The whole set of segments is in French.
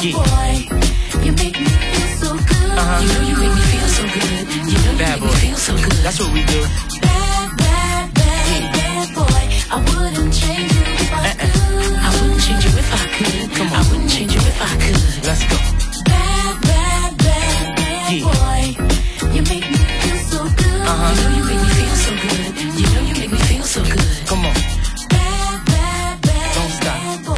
Yeah. boy, you make me feel so good. You know you make me feel so good. You know Bad you boy. make me feel so good. That's what we do. Bad boy. I wouldn't change you if I could. I wouldn't change you if I could. Come on. I wouldn't change you if I could. Let's go. Bad boy. You make me feel so good. You know you make me feel so good. You know you make me feel so good. Come on. Don't stop.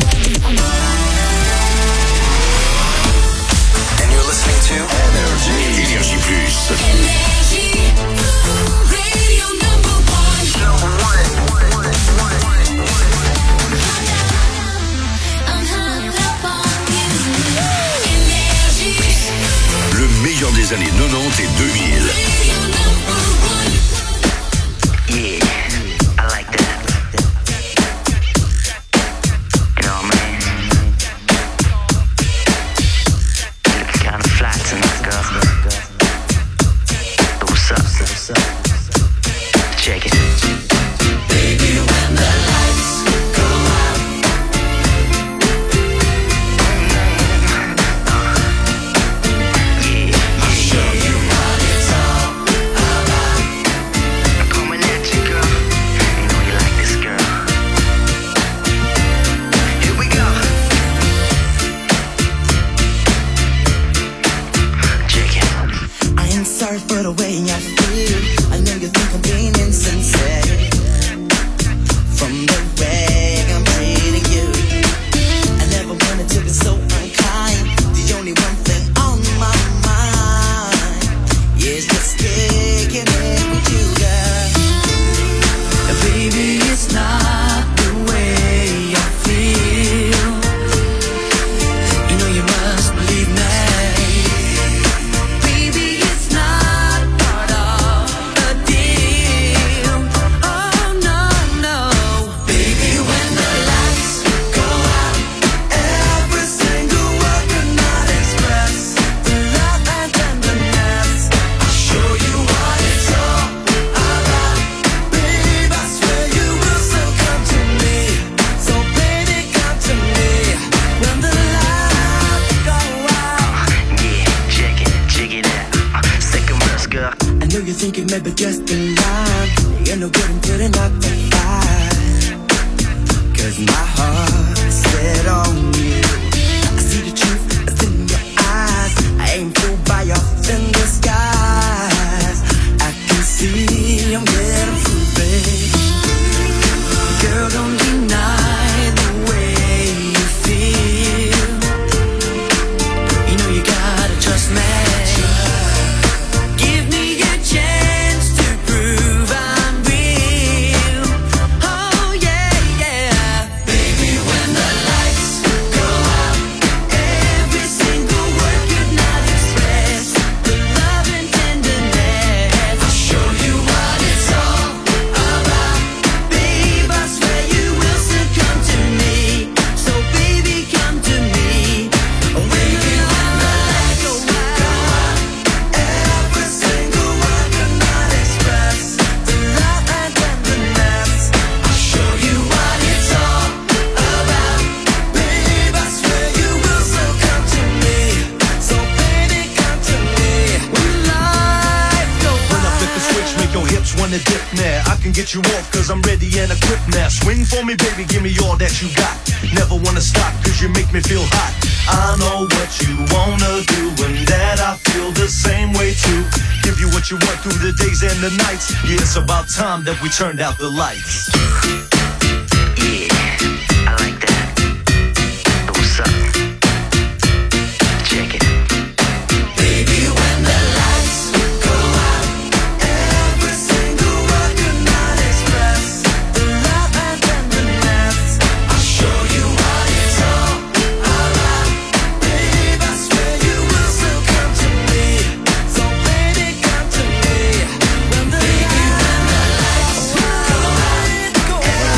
And you're listening to Énergie Plus. Energy, radio number one. I'm hung up on you. Energy, Le meilleur des années 90 et 2000. radio number one. Yeah, I like that. You know what I mean? Looking kinda fly tonight, girl. But what's up? Check it. Baby, when the lights go out, Yeah, I'll show you what it's all about. I'm coming at you, girl. You know you like this, girl. Here we go. Check it. I ain't sorry for the way I feel. I know you think I'm being insincere. From the way I'm treating you, I never wanted to be so unkind. The only one thing on my mind is just kicking it with you, girl. Baby, it's not the way I feel. You know you must believe me. Baby, it's not part of the deal. Oh no, no. Baby, when the lights go out, every single word could not express the love and tenderness. I'll show you what it's all about. Babe, I swear you will still come to me. So baby, come to me when the lights go out. Yeah, check it out. Second verse, girl. I know you think it may be just a line. You're no good in putting up the fight. 'Cause my heart's set on you. I see the truth that's in your eyes. I ain't fooled by your thin disguise. I can see I'm getting through, babe. Girl, don't deny the way you feel. You know you gotta trust me. Give me a chance to prove I'm real. Oh yeah, yeah. Baby, when the lights go out, every single word could not express the love and tenderness. I'll show you what it's all about. Babe, I swear you will still come to me. So baby, come to me. Baby, when the lights go out, every single word could not express the love and tenderness. I'll show you what it's all about. Babe, I swear you will still come to me. So baby, come to me when life goes When I flip the switch, make your hips wanna dip now. I can get you off cause I'm ready and equipped now. Swing for me, baby, give me all that you got. Never wanna stop cause you make me feel hot. I know what you wanna do and that I feel the same way too. Give you what you want through the days and the nights. Yeah, it's about time that we turned out the lights. Yeah, I like that. But what's up? Check it. Baby, when the lights go out, every single word could not express the love and tenderness. I'll show you what it's all about. Babe, I swear you will still come to me. So baby, come to me when the lights go out.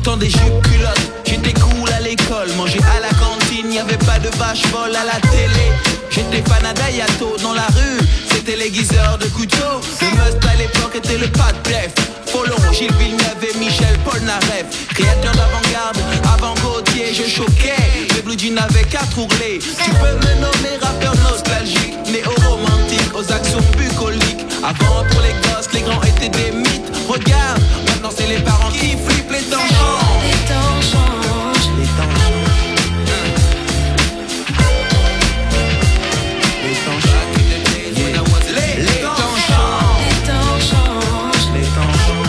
Autant des jupes culottes, j'étais cool à l'école. Manger à la cantine, y'avait pas de vache folle à la télé. J'étais fan à Dayato dans la rue, c'était l'aiguiseur de couteau. Le must à l'époque était le pas de def. Folon, Gilles Villeneuve et Michel Polnareff. Créateur d'avant-garde, avant Gauthier, je choquais. Les blue jeans n'avaient qu'à trourler. Tu peux me nommer rappeur nostalgique, néo-romantique, aux actions bucoliques. Avant pour les gosses, les grands étaient des mythes. Regarde, maintenant c'est les parents qui flippent. Les temps changent. Les temps changent. Les temps changent. Les temps changent. Les temps changent. Les temps changent. Les temps changent.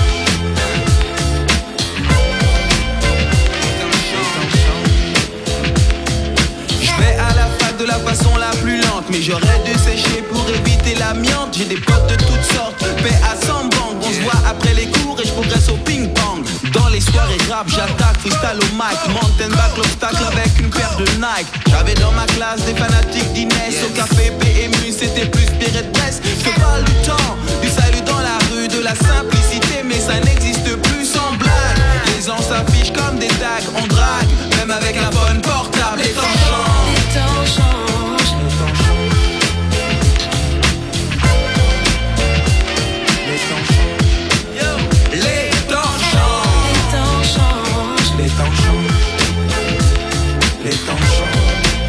Je vais à la fac de la façon la plus lente, mais j'aurais dû sécher pour éviter l'amiante. J'ai des potes de toutes sortes, paix à 100 banques. On se voit après les cours et je progresse au ping-pong. Dans les soirées rap, j'attaque, freestyle au mic. Mountain back l'obstacle avec une paire de Nike. J'avais dans ma classe des fanatiques d'Inès. Au café PMU, c'était plus Pierre de Brest. Je te parle du temps, du salut dans la rue, de la simplicité, mais ça n'existe plus sans blague. Les gens s'affichent comme des tags, on drague, même avec un phone portable. Les temps changent. Les temps changent. Les temps changent. Yo. Les temps changent. Les temps changent. Les temps changent. Les temps changent.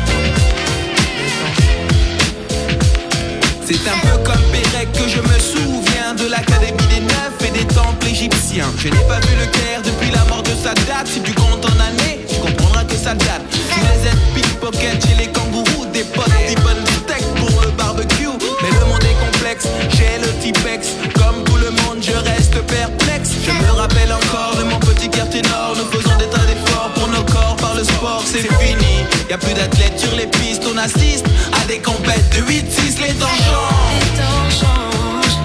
C'est un peu comme Pérec que je me souviens de l'académie des neufs et des temples égyptiens. Je n'ai pas vu le Caire depuis la mort de Sadat. Si tu comptes en années, tu comprendras que ça date. Tous les aides pickpocket chez les kangourous, des potes des bonnes steaks pour le barbecue. Mais le monde est complexe, j'ai le Tipex. Comme tout le monde, je reste perplexe. Je me rappelle encore de mon petit quartier nord. Nous faisons des tas d'efforts pour nos corps par le sport, c'est fini. Y'a plus d'athlètes sur les pistes, on assiste à des compètes de 8-6, les temps changent. Les temps changent.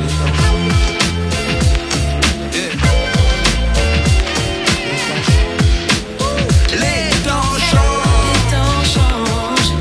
Les temps changent. Les temps changent.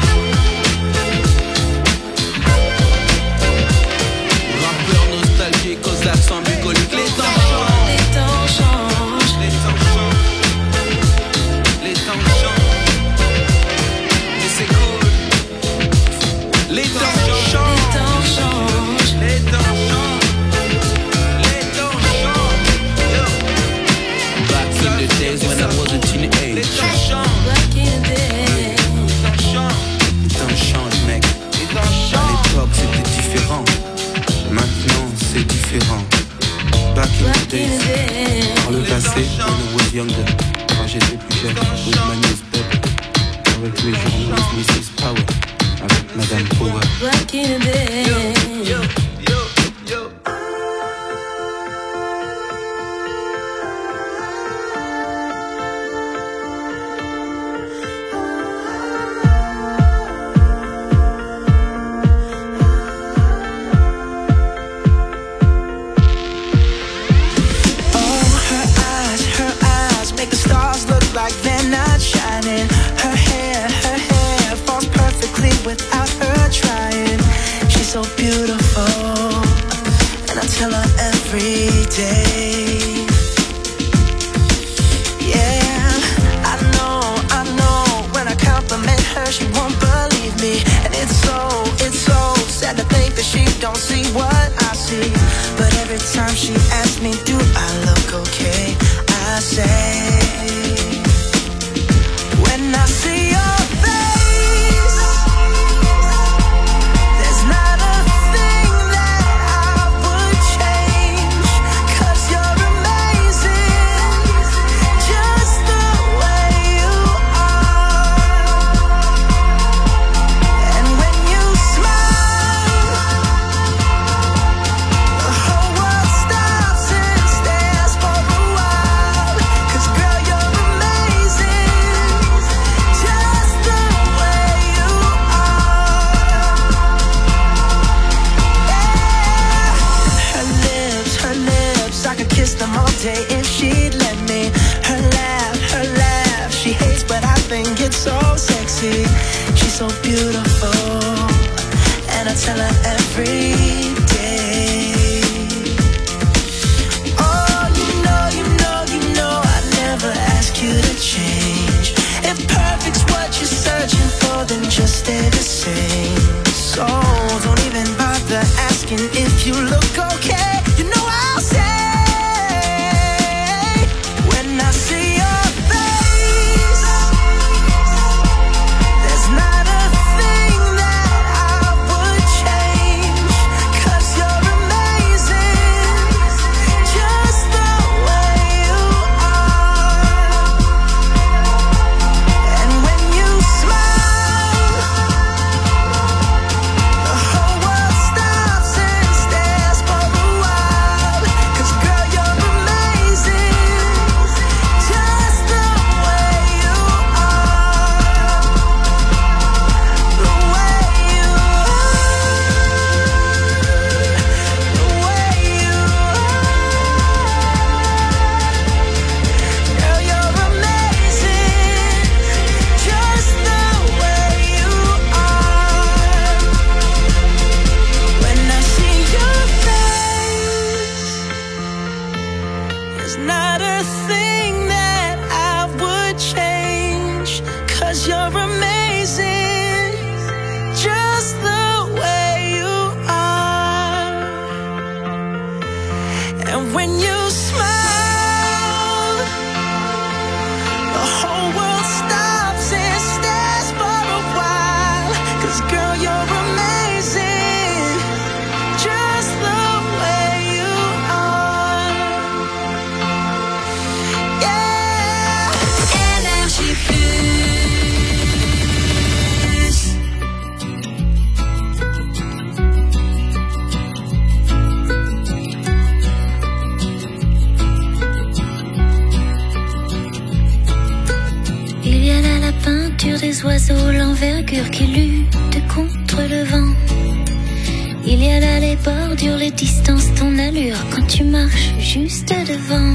Rappeurs nostalgiques aux accents bucoliques, les temps changent. Les temps changent. Les temps changent. Les temps changent. Mais c'est cool. Les temps changent. Les temps changent. Les temps changent. Les temps changent. Yo. Back in the days when I was a teenager. Les temps changent. Back in the day. Les temps changent. Les temps changent, mec. Les temps changent. À l'époque c'était différent. Maintenant c'est différent. Back in the Back in the days. day. Dans le passé, when I was younger. Quand j'étais plus jeune, with my newspaper. Avec les journalistes, Mrs. Power. Avec Madame Power. Back in the day. Yo, yo, yo. Her eyes make the stars look like they're not shining. Her hair falls perfectly without her trying. She's so beautiful, and I tell her every day. Yeah, I know, when I compliment her, she won't believe me. And it's so sad to think that she don't see what I see. But every time she asks me, do I look okay? I say, when I see your face, there's not a thing that I would change. 'Cause you're amazing, just the way you are. And when you smile, the whole world stops and stares for a while. 'Cause girl, you're amazing, just the way you are. Yeah. Her lips, I could kiss them all day if she'd let me. Her laugh, she hates but I think it's so sexy. She's so beautiful, and I tell her every day. Oh, you know, I never you look okay, you know I'll say, when I see your face, there's not a thing that I would change, 'cause you're amazing, just the way you are. And when you smile, the whole world stops and stares for a while, 'cause girl, you're amazing, just the way you are. The way you are, the way you are. Girl, you're amazing, just the way you are. When I see your face, there's not a thing that I would change, 'cause you're amazing, just the way you are. And when you smile, the whole world stops and stares for a while, 'cause girl, you're amazing, just the way you are. Yeah. Énergie plus. Il y a là la peinture des oiseaux, l'envergure qui lutte contre le vent. Il y a là les bordures, les distances, ton allure quand tu marches juste devant.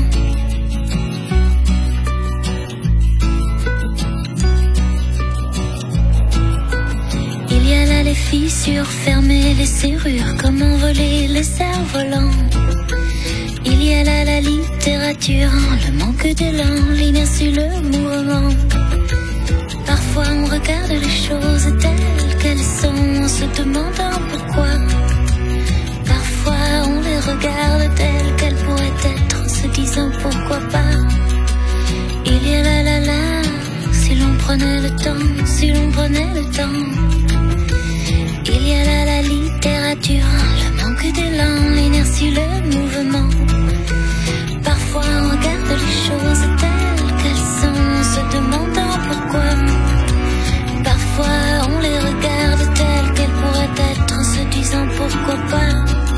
Il y a là les fissures fermées, les serrures, comment voler les cerfs-volants. Il y a là la littérature, le manque d'élan, l'inertie, le mouvement. Parfois on regarde les choses telles qu'elles sont en se demandant pourquoi. Parfois on les regarde telles qu'elles pourraient être en se disant pourquoi pas. Il y a là, si l'on prenait le temps, si l'on prenait le temps. Il y a là la littérature, le manque d'élan, l'inertie, le mouvement. Parfois on regarde les choses telles qu'elles sont en se demandant pourquoi. Parfois on les regarde telles qu'elles pourraient être en se disant pourquoi pas.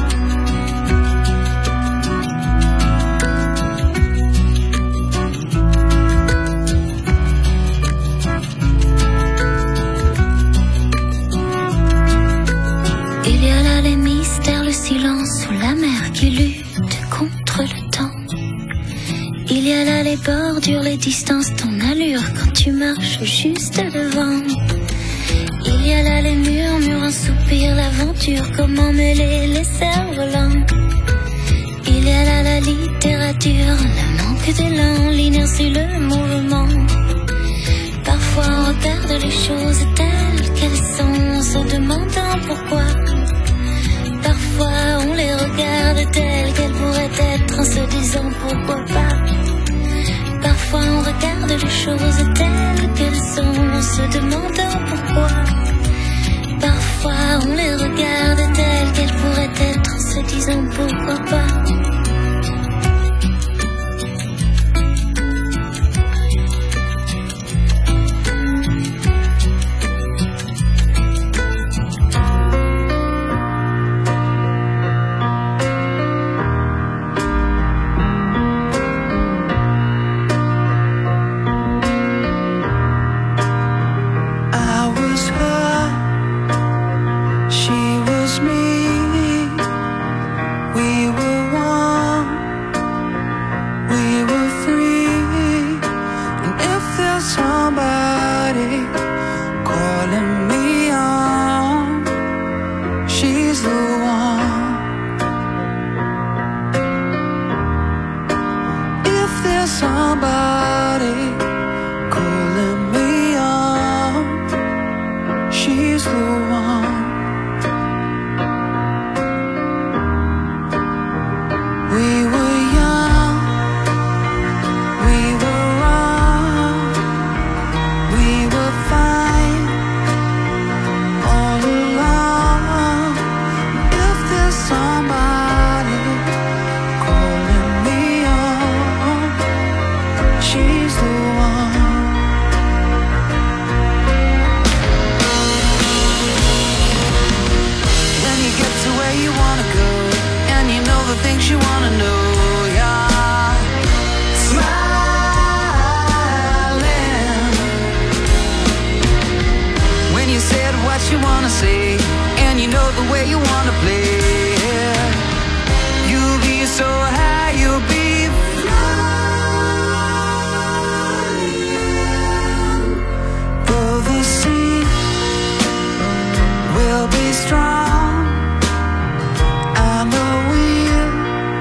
Il y a là les mystères, le silence ou la mer qui lutte contre le temps. Il y a là les bordures, les distances, ton allure quand tu marches juste devant. Il y a là les murmures, un soupir, l'aventure, comment mêler les cerfs-volants. Il y a là la littérature, le manque d'élan, l'inertie, le mouvement. Parfois on regarde les choses telles qu'elles sont en se demandant pourquoi. Parfois on les regarde telles qu'elles pourraient être en se disant pourquoi pas. Parfois on regarde les choses telles qu'elles sont en se demandant pourquoi. Parfois on les regarde telles qu'elles pourraient être en se disant pourquoi pas. way you wanna play. You'll be so high, you'll be flying. Though the sea will be strong, I know we'll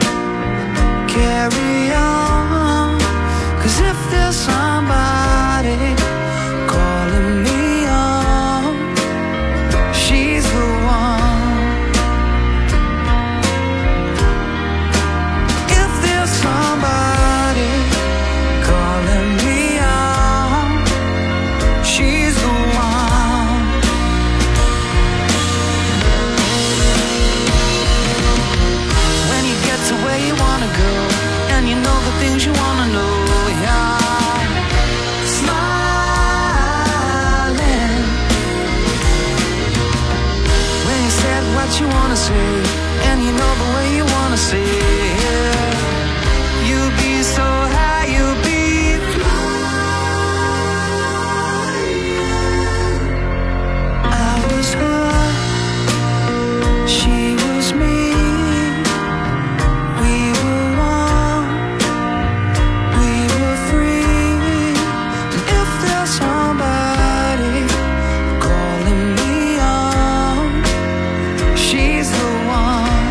carry on. 'Cause if there's somebody calling me on, she's the one. If there's somebody calling me on, she's the one. When you get to where you wanna go, and you know the things you wanna know, yeah. Smiling when you said what you wanna say, and you know the way you wanna say it. You'll be so high, you'll be flying. I was her, she was me. We were one, we were free. And if there's somebody calling me on, she's the one.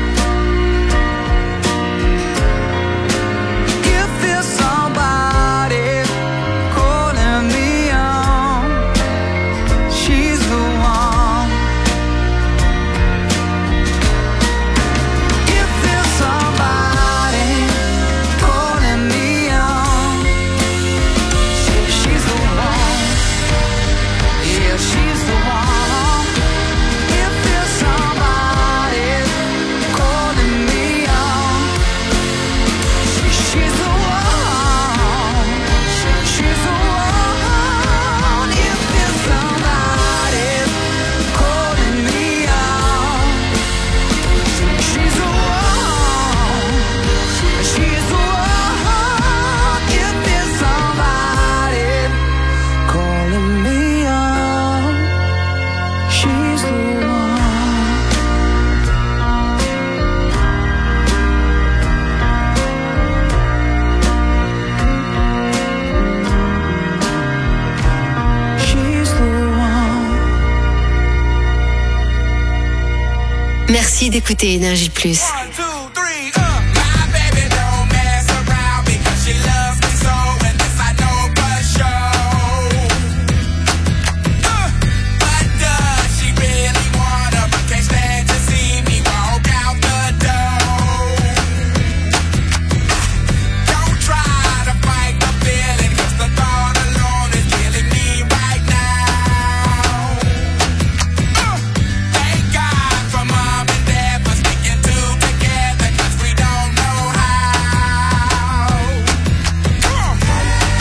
If there's somebody calling me on, she's the one. If there's somebody calling me on, she's the one. Yeah, she's the one. If there's somebody calling me on, she's the one. She's the one. If there's somebody calling me on, she's the one. She's the one. If there's somebody calling me on, she's the one. She's the one. Merci d'écouter Énergie Plus. 1, 2, 3, My baby don't mess around because she loves me so, and this I know for sure. But does she really wanna? But can't stand to see me walk out the door. Don't try to fight the feeling, 'cause the thought alone is killing me right now. Thank God for mom and dad for sticking two together, 'cause we don't know how. Come on.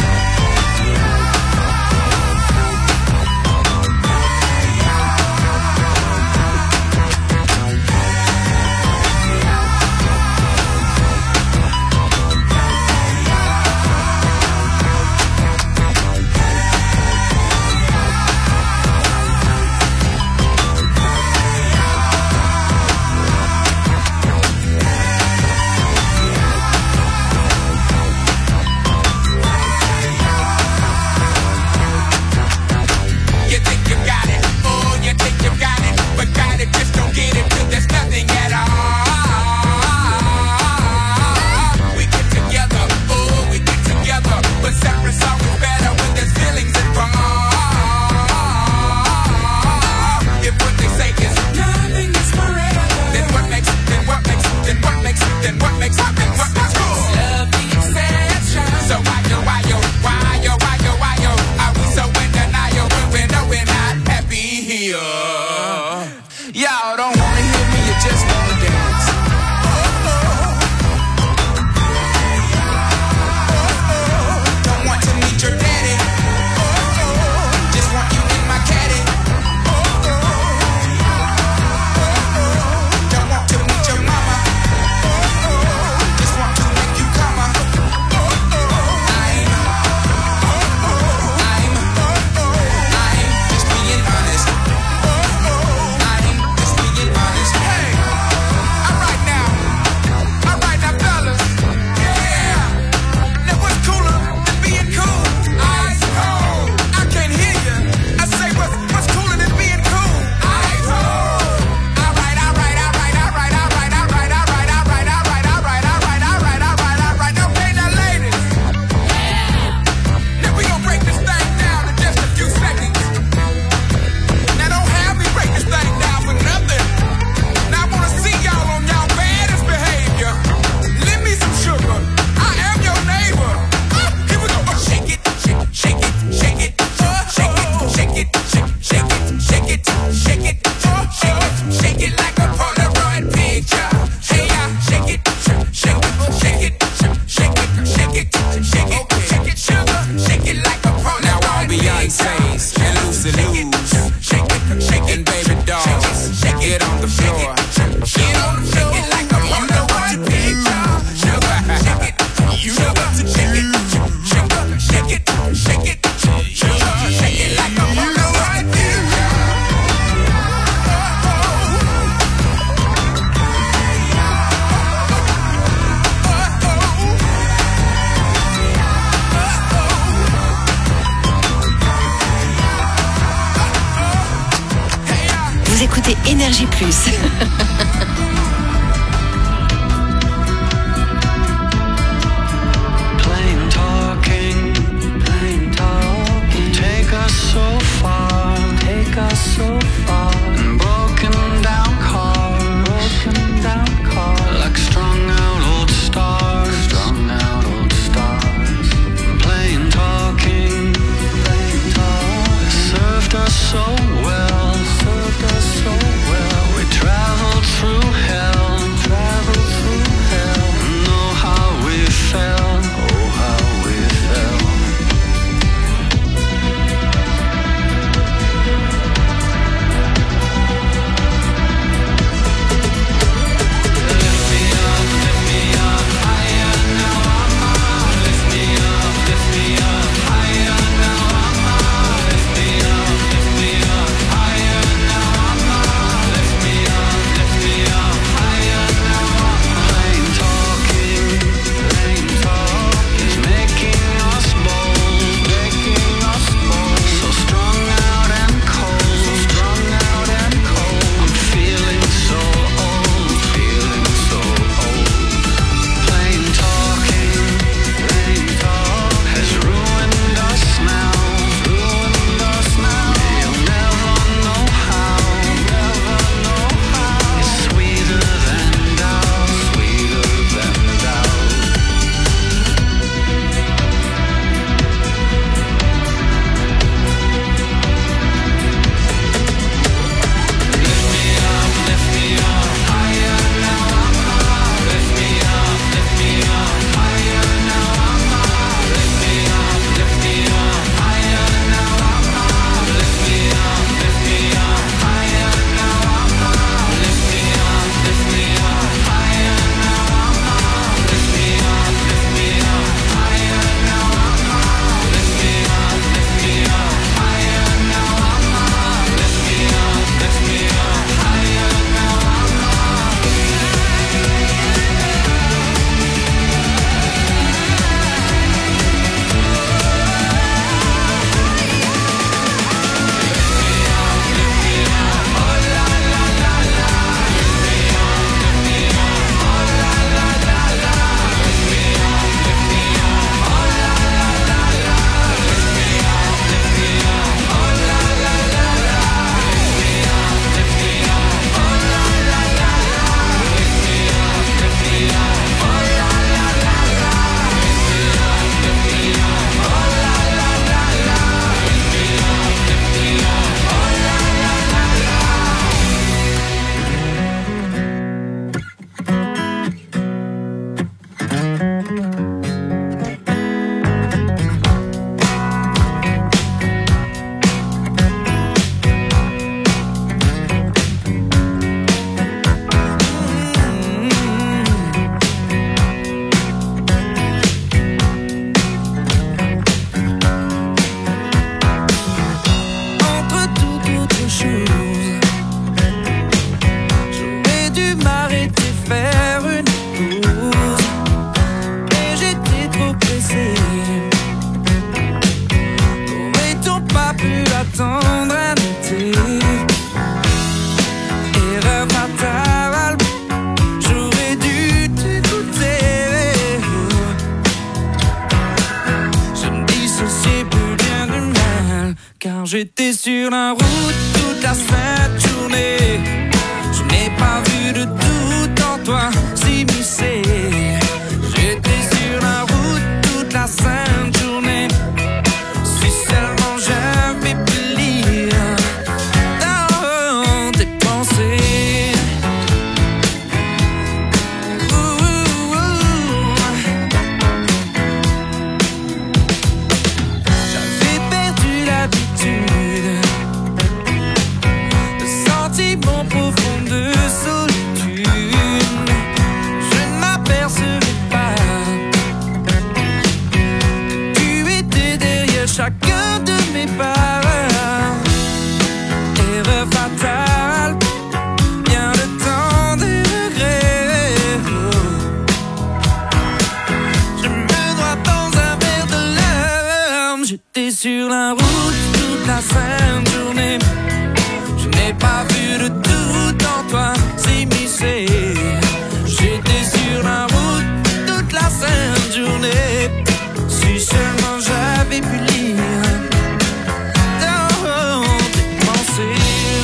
You think you got it, oh, you think you got it, but got it, just don't get it till there's nothing at all. We get together, oh, we get together, but separate's always better when there's feelings involved. If what they say is nothing is forever, then what makes good? Love the exception. So why yo, are we so in denial when we know we're not happy here? Y'all don't wanna hear me, you just wanna dance. Don't want to meet your daddy. Just want you in my caddy. Don't want to meet your mama. Just want to make you come. I'm just being honest. I'm just being honest. floor. Get on the floor like I'm on the one picture. Sugar, shake it. You know what to shake it. Sugar, shake it, shake it. Sugar, shake it like I'm on the one picture. Vous écoutez Énergie Plus. Plain talking, take us so far, and broken down cars, like strung out old stars, plain talking, served us so well, we traveled through hell, know how we felt, oh how we felt. J'étais sur la route toute la sainte journée. Je n'ai pas vu de doute en toi s'immiscer. J'étais sur la route toute la sainte journée. Si seulement j'avais pu lire dans tes pensées. J'avais perdu l'habitude de sentiments pour sur la route toute la sainte journée. Je n'ai pas vu de tout en toi s'immiscer. J'étais sur la route toute la sainte journée. Si seulement j'avais pu lire dans tes pensées.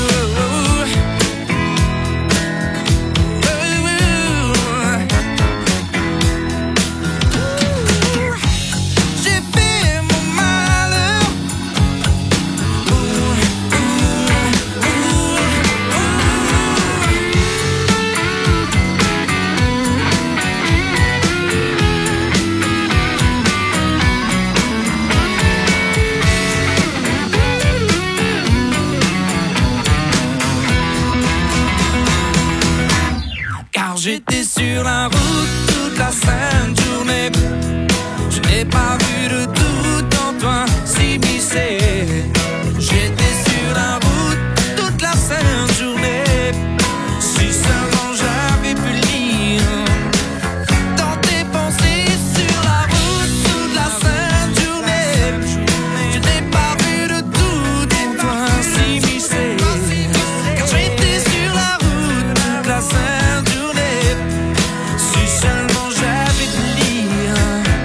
J'étais sur la route toute la sainte journée. Je n'ai pas vu de doute en toi s'immiscer. J'étais sur la route toute la sainte journée. Si seulement j'avais pu lire dans tes pensées sur la route toute la sainte journée. Je n'ai pas vu de doute en toi s'immiscer. Car j'étais sur la route toute la sainte journée. Si seulement j'avais pu lire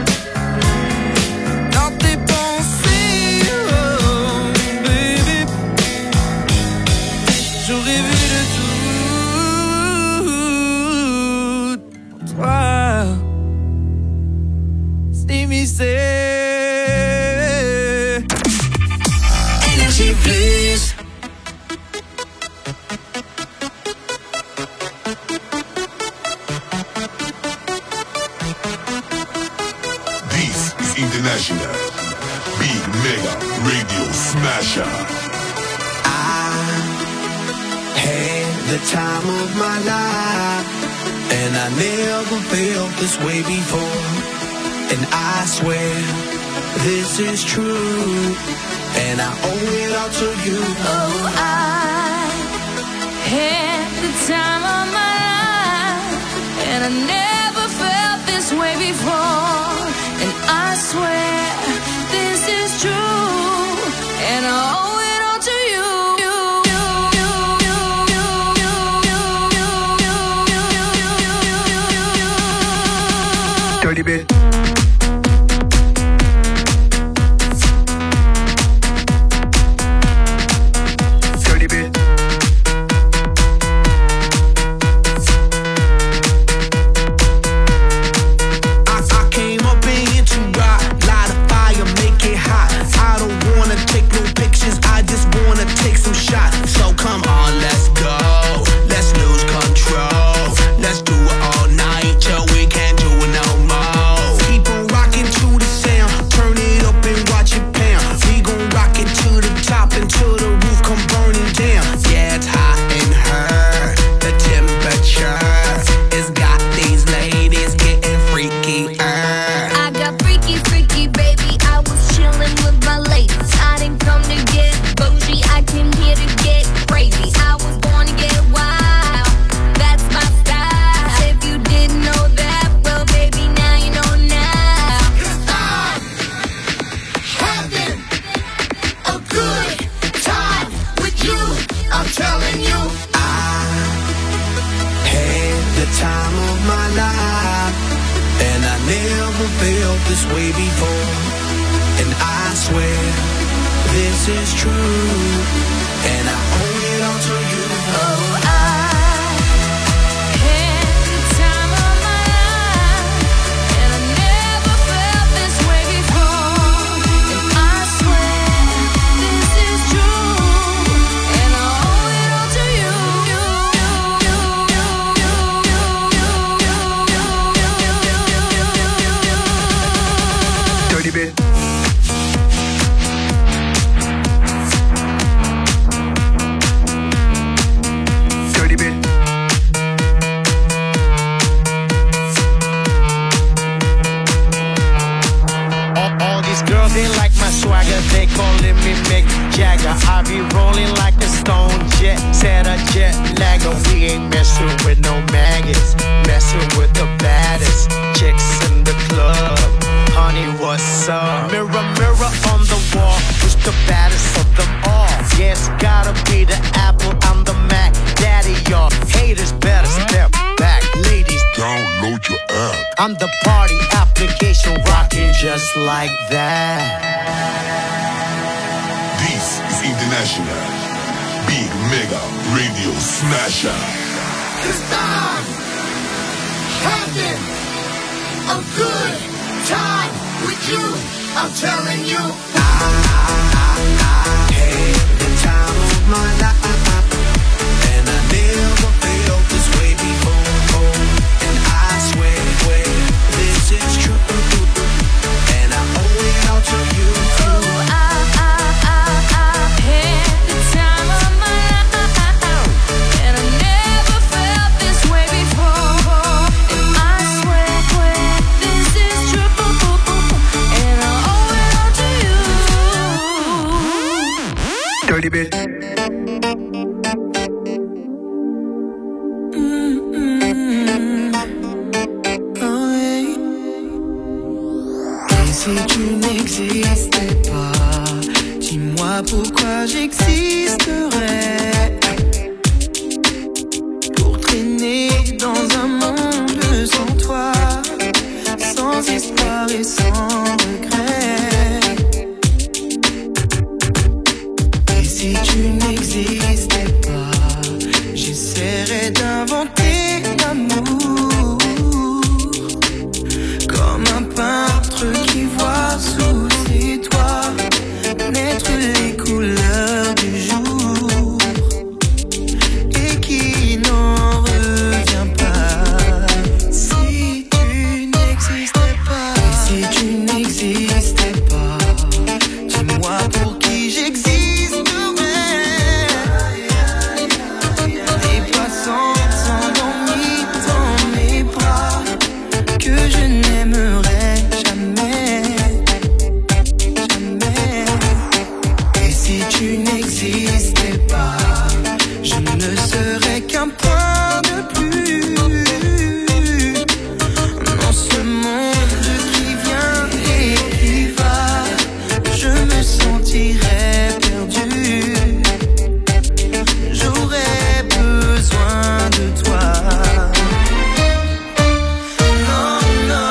dans tes pensées, oh baby, j'aurais vu de tout toi s'immiscer. Énergie Plus. International Big Mega Radio Smasher. I had the time of my life, and I never felt this way before. And I swear this is true, and I owe it all to you. Oh, I had the time of my life, and I never felt this way before. And I swear this is true, and I owe it all to you. Dirty bit. Dirty bit. I came up in here to rock, light a fire, make it hot. I don't wanna take no pictures, I just wanna take some shots. So come on, let's go, let's lose control. Let's do it all night till we can't do it no more. Keep on rocking to the sound, turn it up and watch it pound. We gon' rock it to the top until the roof come burning down. Yeah, it's hot in her, the temperature has got these ladies getting freaky. I got freaky, freaky, baby. I was chillin' with my ladies. I didn't come to get bougie, I came here to get crazy. I was born to get wild, that's my style. If you didn't know that, well, baby, now you know now. 'Cause I'm having a good time with you, I'm telling you. I had the time of my life, and I never felt this way before. And I swear this is true, and I owe it all to you. Oh, I had the time of my life, and I never felt this way before. And I swear this is true, and I owe it all to you. Dirty bit. Dirty bit. All these girls, they like my swagger, they calling me Mick Jagger. I be rolling like a stone jet, set a jet lagger. We ain't messing with no maggots, messing with the baddest chicks in the club. Honey, what's up? Mirror, mirror on the wall, I'm the party application rocking just like that. This is International Big Mega Radio Smasher. It's time having a good time with you. I'm telling you, I had the time of my life, and I never felt this way before. And I swear, this is true, and I owe it all to you. Oh, I had the time of my life, and I never felt this way before. And I swear, this is true, and I owe it all to you. Dirty bit. Et si tu n'existais pas, dis-moi pourquoi j'existerais. Pour traîner dans un monde sans toi, sans espoir et sans regret. Et si tu n'existais pas, j'essaierais d'inventer l'amour. Comme un peintre qui voit sous ses doigts naître les couleurs du jour et qui n'en revient pas. Si tu n'existais pas, si tu n'existais pas, dis-moi pour qui j'existerais. Des passants endormis dans mes bras que je n'aimerais jamais, jamais. Et si tu n'existais pas, je ne serais qu'un point de plus dans ce monde qui vient et qui va. Je me sentirais perdu. J'aurais besoin de toi. Non, non.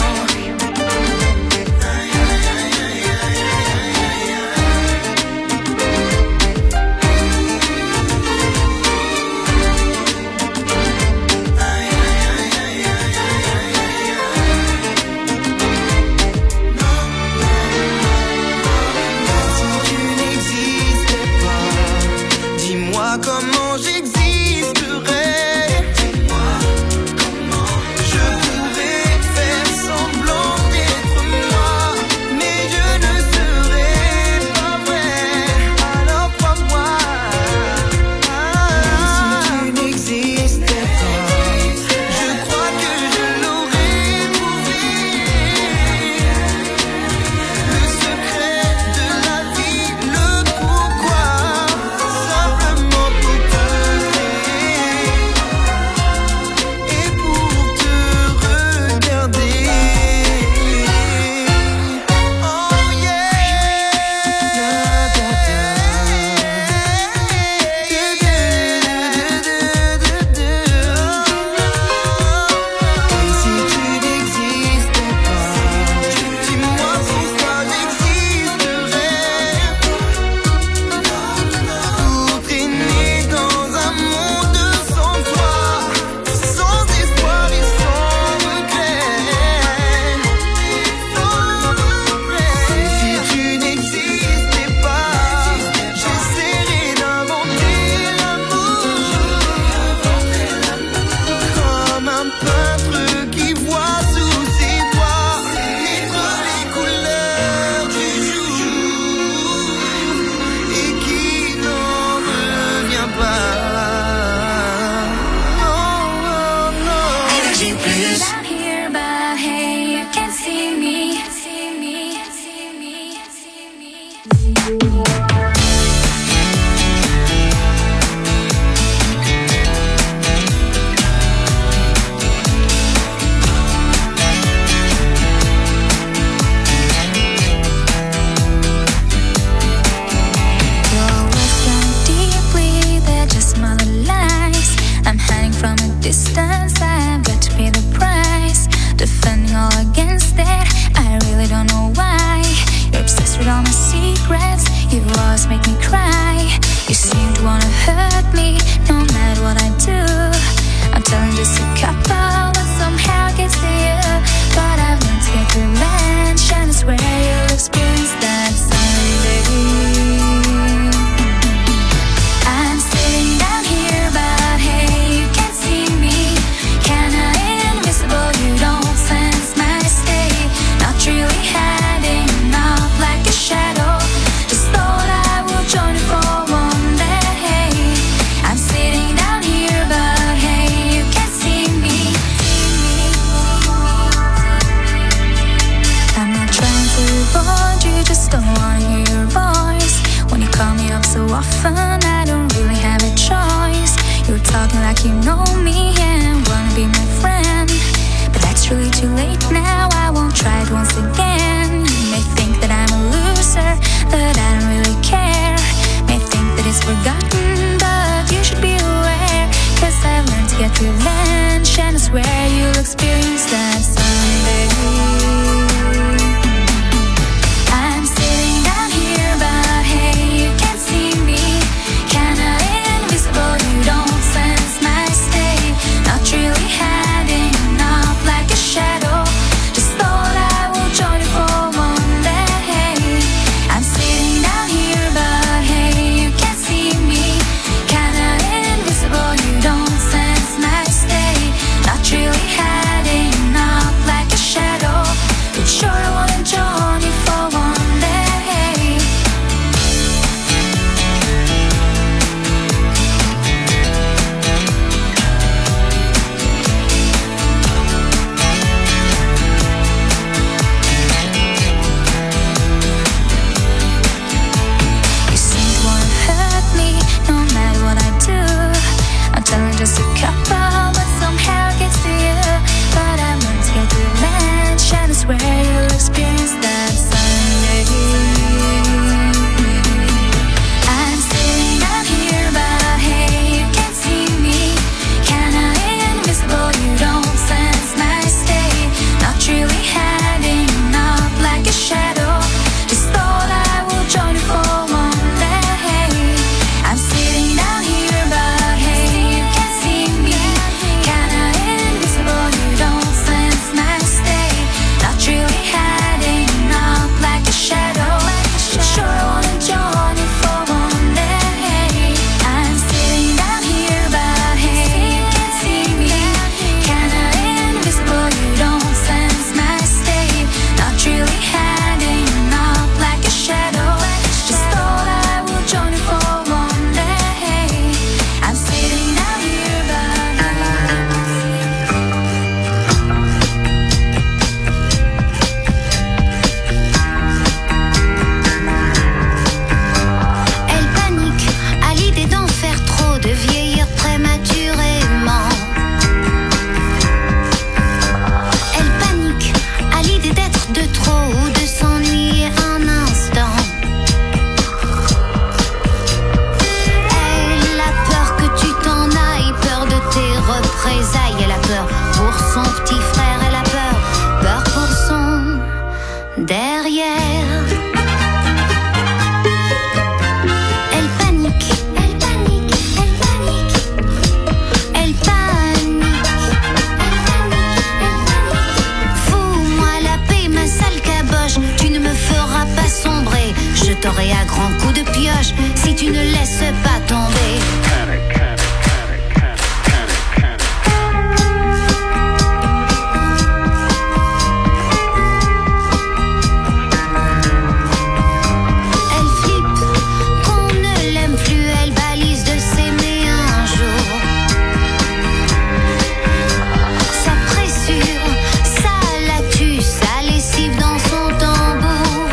Si tu n'existais pas, dis-moi comment j'existerais. Dis-moi comment je pourrais faire semblant d'être moi, mais je ne serais pas vrai. Alors crois-moi. Si tu n'existais pas, je crois que je l'aurais trouvé. Le secret de la vie, le pourquoi, simplement pour te créer et pour te regarder. Oh yeah. Et si tu n'existais pas, dis-moi pourquoi j'existerais. Pour traîner dans un monde sans toi, sans espoir et sans regret. Et si tu n'existais pas, j'essaierais d'inventer l'amour. Comme un peintre qui voit sous ses doigts naître les couleurs du jour et qui n'en revient pas. Non, non. Energy Plus. I'm here, but hey, you can't see me. Your words burn deeply, they're just smaller lies. I'm hiding from a distance, I've got to pay the price. The experience that someday. I'm sitting down here, but hey, you can't see me. Kinda invisible, you don't sense my state. Not really hiding up like a shadow. Just thought I would join you for one day. I'm sitting down here, but hey, you can't see me. Kinda invisible, you don't sense my state. Not really hiding up like a shadow. But sure I wanna join you for one day. You seem to wanna hurt me, no matter what I do. I'm telling just a couple, but somehow it gets to you. But I'm learning to get the revenge, and I swear you'll experience that someday. I'm sitting down here, but hey, you can't see me. Kinda invisible, you don't sense my state. Not really hiding up like a shadow. Just thought I would join you for one day. I'm sitting down here, but hey, you can't see me. Kinda invisible, you don't sense my state. Not really hiding up like a shadow. Sure I wanna join you for one day. I'm sitting down here, but hey, you can't see me. Kinda invisible, you don't sense my state. Not really hiding up like a shadow. Just thought I would join you for one day. I'm sitting down here, but Elle panique à l'idée d'en faire trop, de vieillir prématurément. Elle panique à l'idée d'être de trop ou de s'ennuyer un instant. Elle a peur que tu t'en ailles, peur de tes représailles. Elle a peur pour son petit frère, elle a peur pour son derrière. Elle panique, elle panique, elle panique. Elle panique, fous-moi la paix, ma sale caboche. Tu ne me feras pas sombrer. Je t'aurai à grands coups de pioche si tu ne laisses pas tomber. Elle flippe qu'on ne l'aime plus, elle balise de s'aimer un jour. Sa pressure, ça la tue, sa lessive dans son tambour.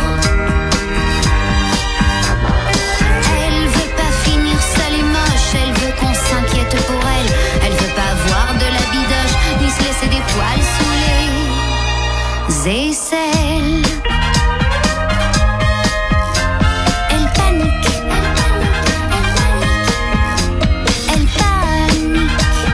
Elle veut pas finir seule et moche, elle veut qu'on s'inquiète pour elle. Elle veut pas voir de la bidoche, ni se laisser des poils sous les aisselles. Elle panique, elle panique.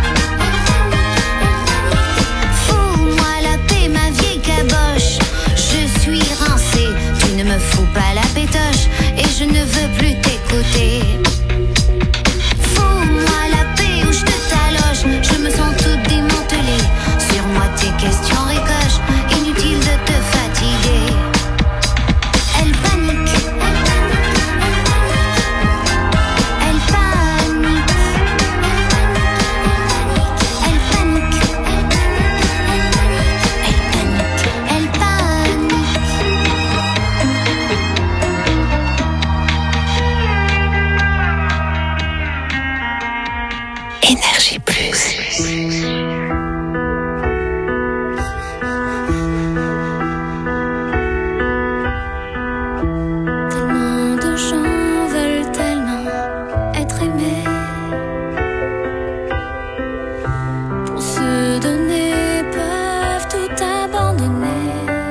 Fous-moi la paix, ma vieille caboche. Je suis rincée, tu ne me fous pas la pétoche, et je ne veux plus t'écouter. Fous-moi la paix ou je te taloche. Je me sens toute démantelée. Sur moi tes questions ricochent, inutile de te fatiguer. Elle panique, elle panique, elle panique, elle panique. Énergie Plus. Tellement de gens veulent tellement être aimés. Pour se donner, peuvent tout abandonner.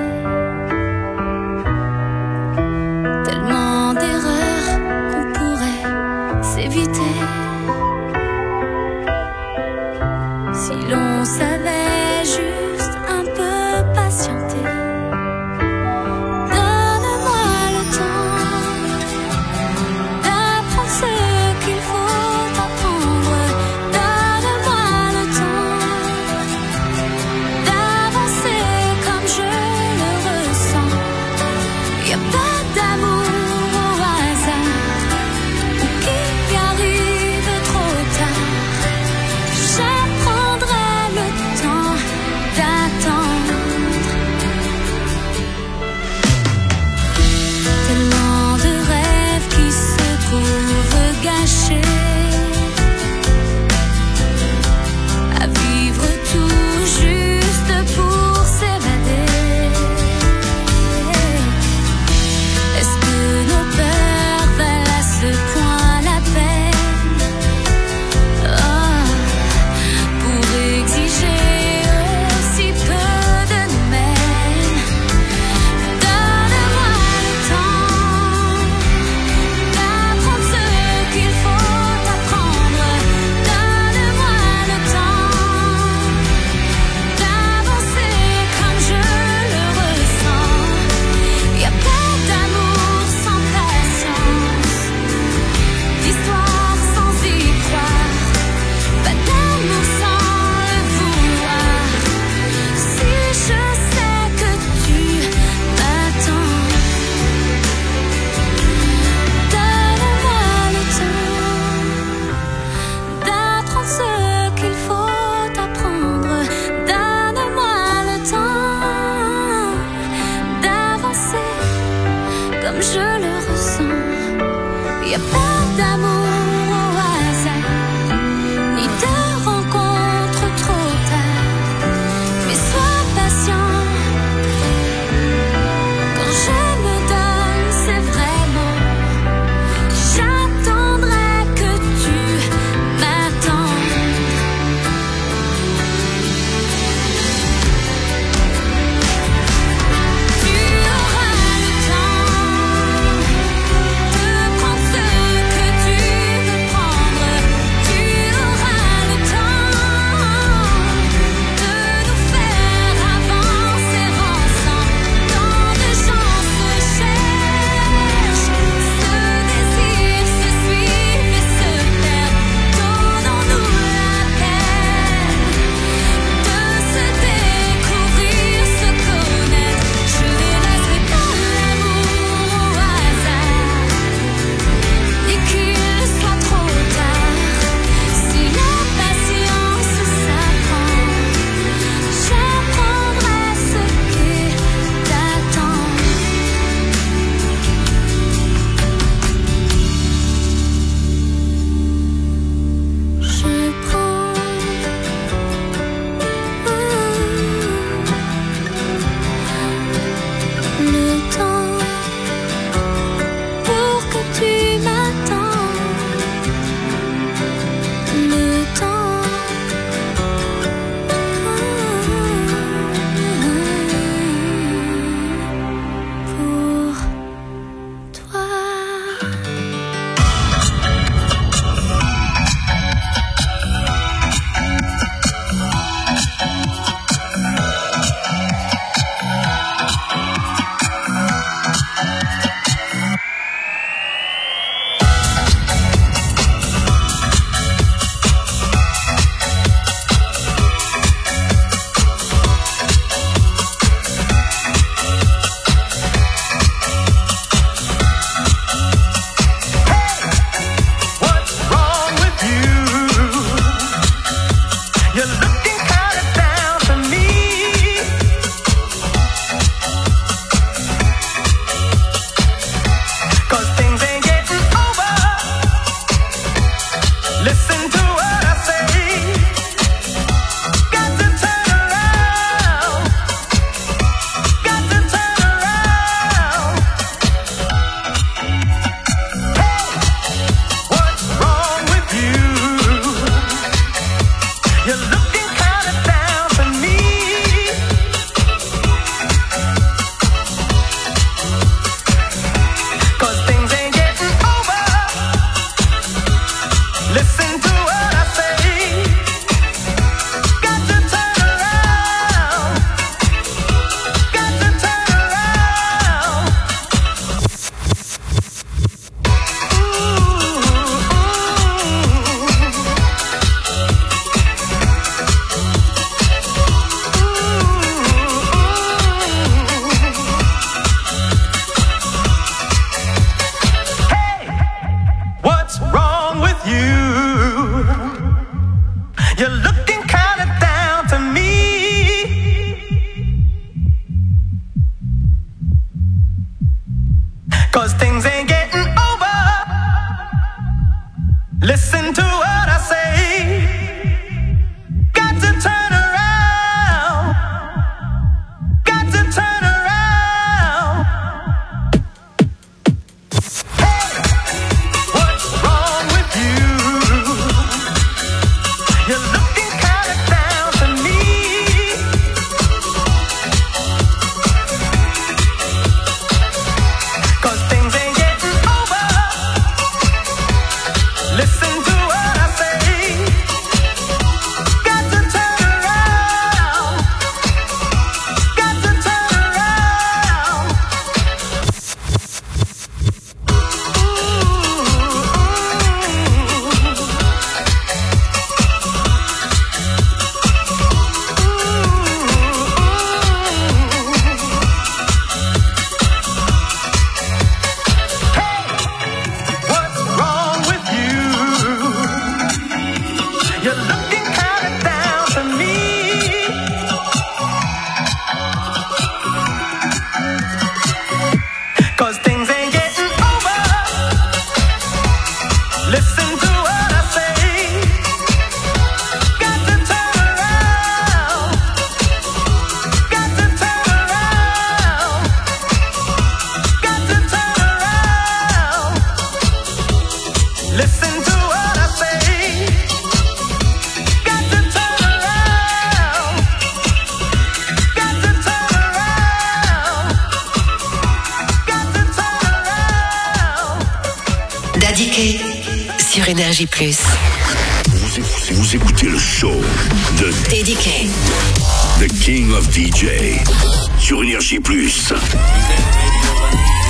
Tellement d'erreurs qu'on pourrait s'éviter. Si l'on savait juste turn around. Got to turn around. Hey, what's wrong with you? You're looking kind of down to me. 'Cause things ain't getting over. Listen to what I say. Got to turn around. Got to turn around. What's wrong with you? You're looking kind of down to me. 'Cause things ain't getting over. Listen to what I say. Got to turn around. Got to turn around. Got to turn around. Listen to what I say. Got to turn around. Got to turn around. Got to turn around. Daddy K sur Énergie Plus. Vous écoutez le show de Daddy K. The King of DJ sur Énergie Plus. Radio